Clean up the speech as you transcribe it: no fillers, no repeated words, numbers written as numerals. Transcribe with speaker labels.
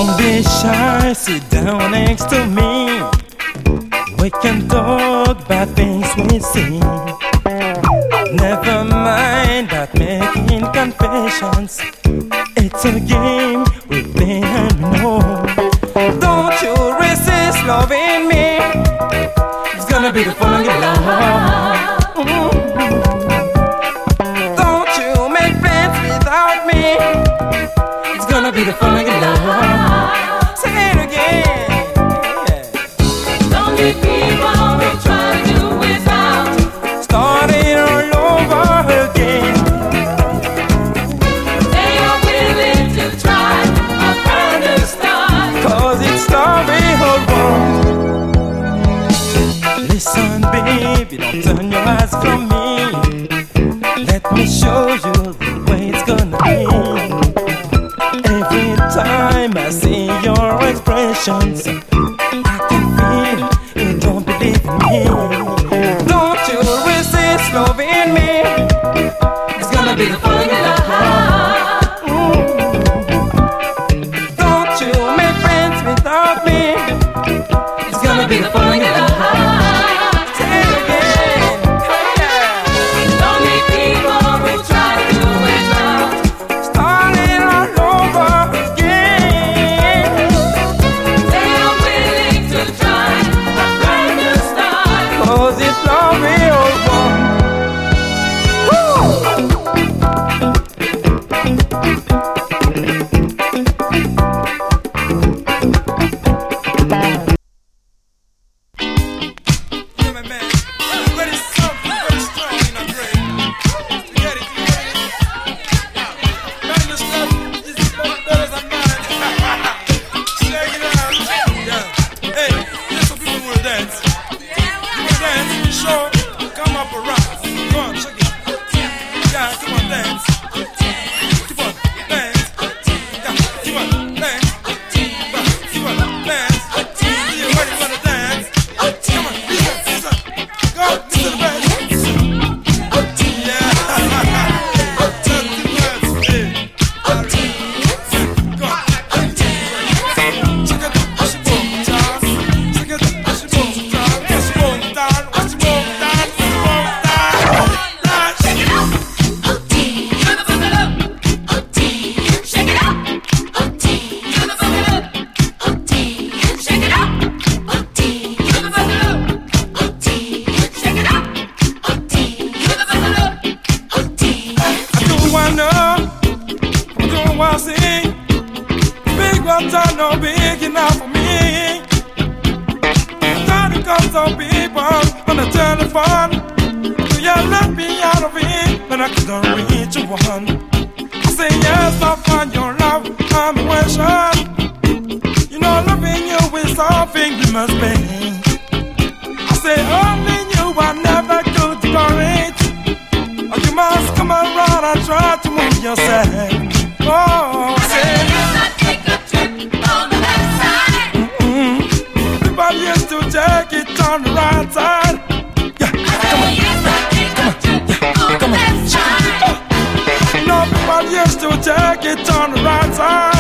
Speaker 1: Don't be shy, sit down next to me. We can talk about things we see. Never mind about making confessions. It's a game we play and we know. Don't you resist loving me. It's gonna be the fun of your life. Don't you make plans without me. It's gonna be the fun of your life. Say it again.
Speaker 2: Don't leave people we try to without.
Speaker 1: Starting all over again.
Speaker 2: They are willing to try a brand new start.
Speaker 1: 'Cause it's the real world. Listen, baby, don't turn your eyes from me. Let me show you the way it's gonna be. Every time I see your expressions, I can feel you don't believe in me. Don't you resist loving me. It's gonna be the fun of your life. Don't you make friends without me. It's gonna be the fun of your life. Say it again.
Speaker 2: Don't leave people we try to without.
Speaker 1: Starting all over again.
Speaker 2: They are willing to try a brand new start.
Speaker 1: 'Cause it's the real one. No big enough for me. Time to call some people on the telephone. Do you let me out of it when I couldn't reach you one? I say yes, I find your love, I'm wishing. You know loving you is something you must be. I say only you are never good for it. Or you must come around and try to move yourself. Oh, say used to take it on the right side. Yeah, come on. No, people used to take it on the right side.